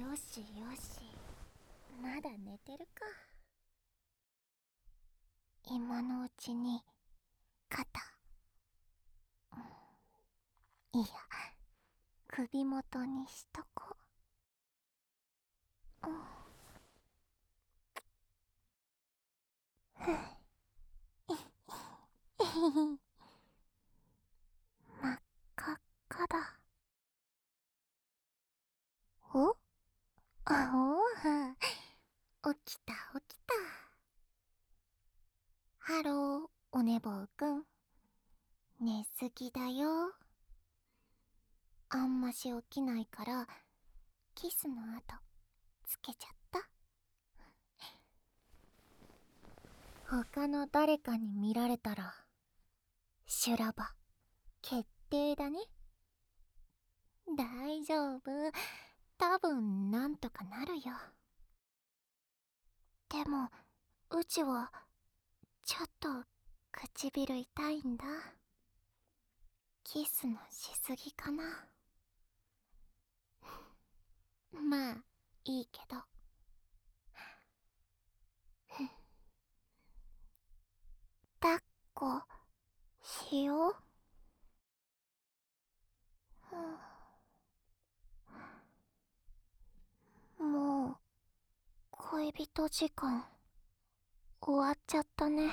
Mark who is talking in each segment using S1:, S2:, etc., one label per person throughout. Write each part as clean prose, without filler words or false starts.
S1: よしよし、まだ寝てるか。今のうちに肩、いや首元にしとこう。ふっ真っ赤っかだ。おあお起きた起きた。ハローおねぼうくん、寝すぎだよ。あんまし起きないからキスの後つけちゃった。他の誰かに見られたら修羅場決定だね。大丈夫、多分なんとかなるよ。でもうちはちょっと唇痛いんだ。キスのしすぎかな。まあいいけど。抱っこしよう。もう恋人時間終わっちゃったね。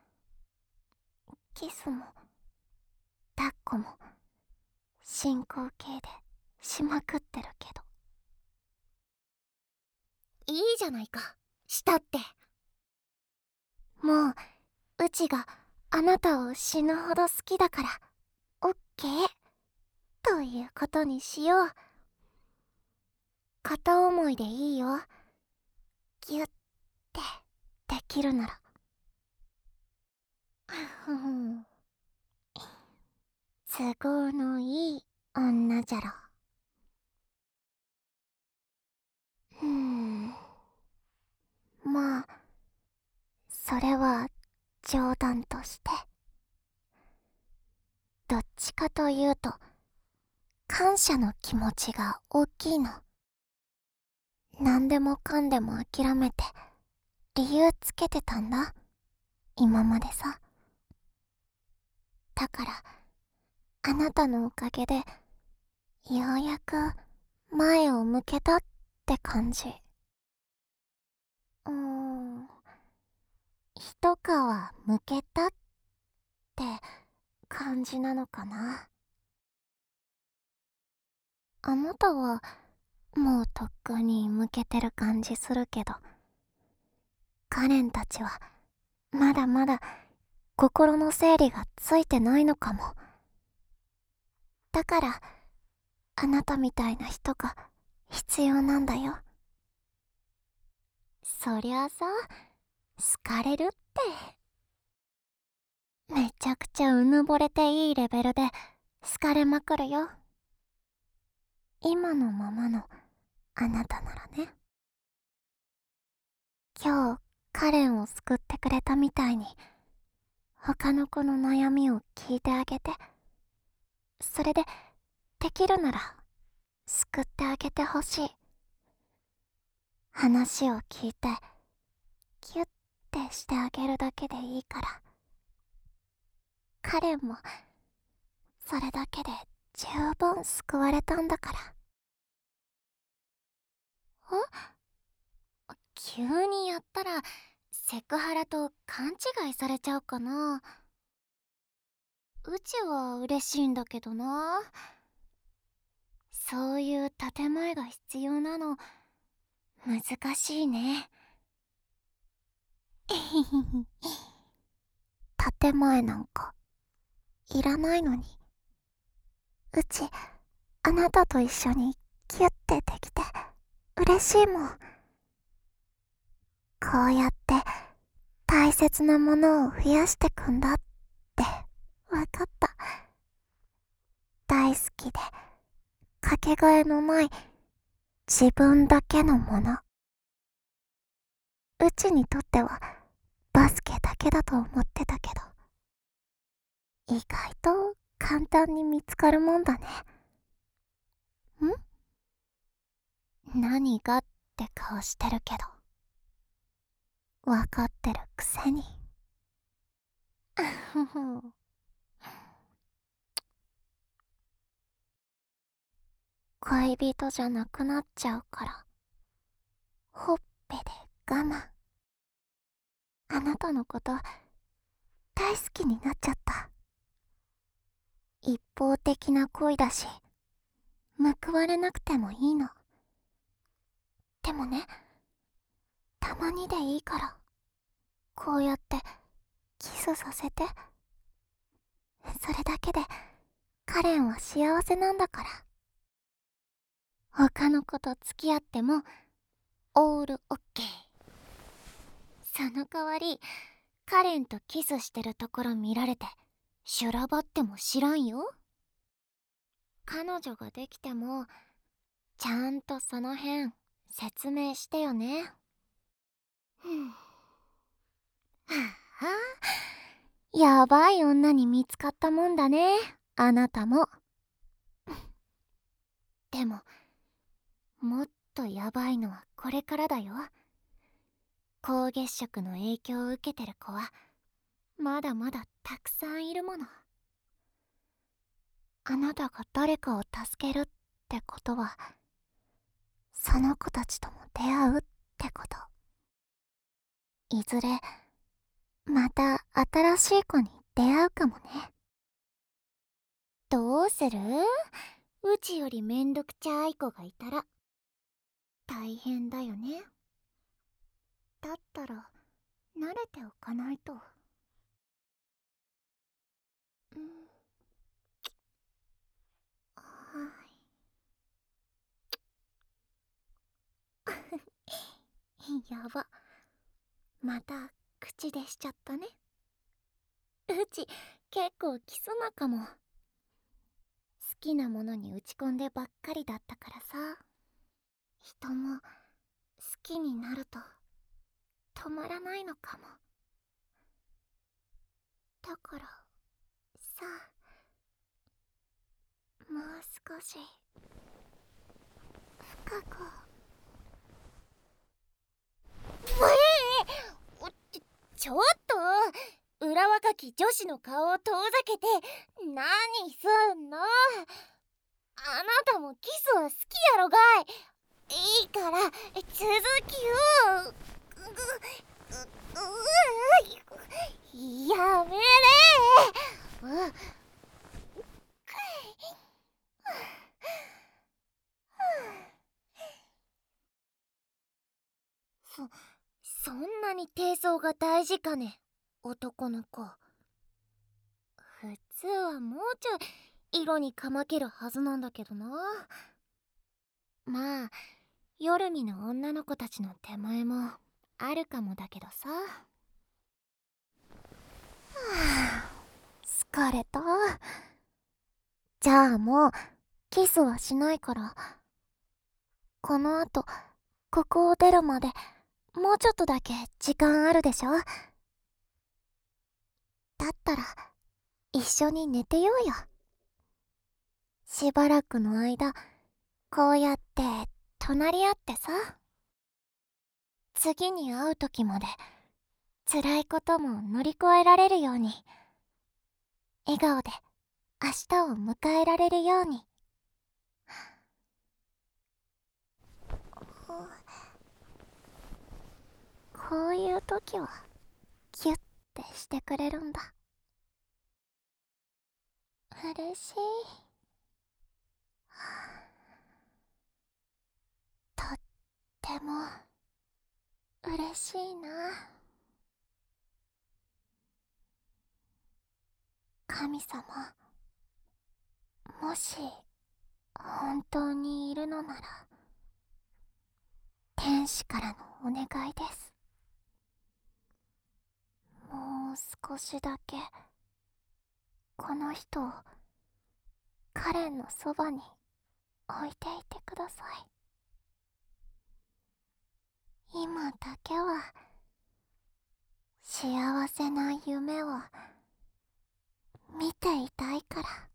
S1: キスも抱っこも進行形でしまくってるけど。いいじゃないか、したって。もううちがあなたを死ぬほど好きだからオッケーということにしよう。片思いでいいよ。ギュッてできるなら。都合のいい女じゃろ。まあそれは冗談として。どっちかというと感謝の気持ちが大きいの。何でもかんでも諦めて理由つけてたんだ、今までさ。だからあなたのおかげでようやく前を向けたって感じ。一皮むけたって感じなのかな。あなたはもうとっくに向けてる感じするけど、カレンたちはまだまだ心の整理がついてないのかも。だからあなたみたいな人が必要なんだよ。そりゃさ、好かれるってめちゃくちゃうぬぼれていいレベルで好かれまくるよ。今のままのあなたならね。今日カレンを救ってくれたみたいに他の子の悩みを聞いてあげて、それでできるなら救ってあげてほしい。話を聞いてキュッてしてあげるだけでいいから。カレンもそれだけで十分救われたんだから。急にやったらセクハラと勘違いされちゃうかな。うちは嬉しいんだけどな。そういう建前が必要なの難しいね。建前なんかいらないのに。うちあなたと一緒にキュッてできて嬉しいもん。こうやって大切なものを増やしてくんだってわかった。大好きでかけがえのない自分だけのもの。うちにとってはバスケだけだと思ってたけど、意外と簡単に見つかるもんだね。 何がって顔してるけど、わかってるくせに。恋人じゃなくなっちゃうから、ほっぺで我慢。あなたのこと大好きになっちゃった。一方的な恋だし、報われなくてもいいの。でもね、たまにでいいから、こうやってキスさせて。それだけでカレンは幸せなんだから。他の子と付き合ってもオールオッケー。その代わりカレンとキスしてるところ見られて修羅場っても知らんよ。彼女ができてもちゃんとその辺説明してよね。はあ、やばい女に見つかったもんだね、あなたも。でももっとやばいのはこれからだよ。高月食の影響を受けてる子はまだまだたくさんいるもの。あなたが誰かを助けるってことは、その子たちとも出会うってこと。いずれまた新しい子に出会うかもね。どうする？うちよりめんどくちゃい子がいたら大変だよね。だったら慣れておかないと。はい。やば、また口でしちゃったね。うち結構キスマかも。好きなものに打ち込んでばっかりだったからさ。人も好きになると止まらないのかも。だからさ、もう少し深く。ちょっと裏若き女子の顔を遠ざけて何すんの。あなたもキスは好きやろがい。いいから続きを。やめれ。そんなに低層が大事かね、男の子。普通はもうちょい色にかまけるはずなんだけどな。まあ夜見の女の子たちの手前もあるかもだけどさ。はあ、疲れた。じゃあもうキスはしないから、このあとここを出るまでもうちょっとだけ時間あるでしょ。だったら一緒に寝てようよ。しばらくの間こうやって隣り合ってさ。次に会う時まで辛いことも乗り越えられるように、笑顔で明日を迎えられるように。こういう時はキュッてしてくれるんだ。嬉しい。とっても嬉しいな。神様、もし本当にいるのなら天使からのお願いです。もう少しだけこの人をカレンのそばに置いていてください。今だけは幸せな夢を見ていたいから。